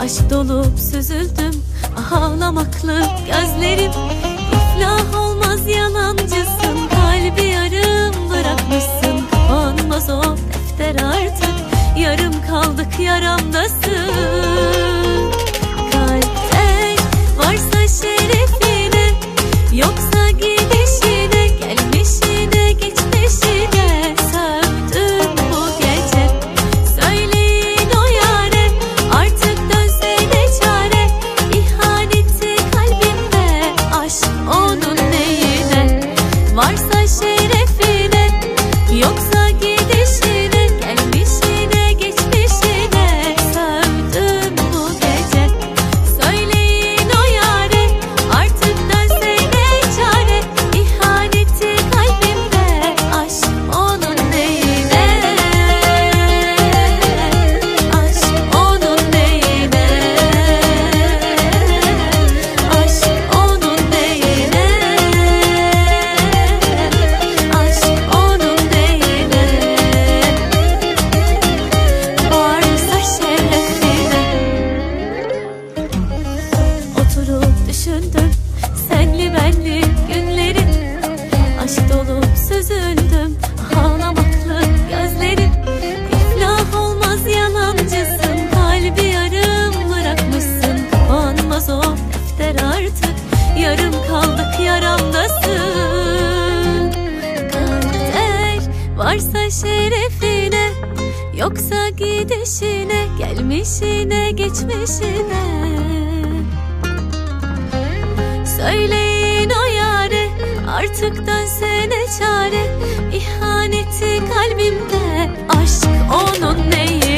Aşk dolup süzüldüm, ağlamaklı gözlerim. İflah olmaz yalancısın, kalbi yarım bırakmışsın. Kapanmaz o defter artık, yarım kaldık yaramdasın. Kalpte varsa şerefine, yoksa gidişine, gelmişine geçmişine. Sövdüm bu gece, söyleyin o yâre, artık dönsene çare. İhaneti kalbimde, aşk onun neyine? Varsa şerefine, yoksa gidişine, gelmişine geçmişine. Sövdüm bu gece, söyleyin o yâre, artık dönsene çare. İhaneti kalbimde, aşk onun neyine? Aşk onun neyine? Aşk onun neyine? Aşk onun neyine? Varsa şerefine. Oturup düşündüm senli benli günleri. Aşk dolup süzüldüm, ağlamaklı gözlerim. İflah olmaz yalancısın, kalbi yarım bırakmışsın. Kapanmaz o defter artık, yarım kaldık yaramdasın. Kader varsa şerefine, yoksa gidişine, gelmişine geçmişine. Söyleyin o yâre, artık dönsene çare. İhaneti kalbimde, aşk onun neyine?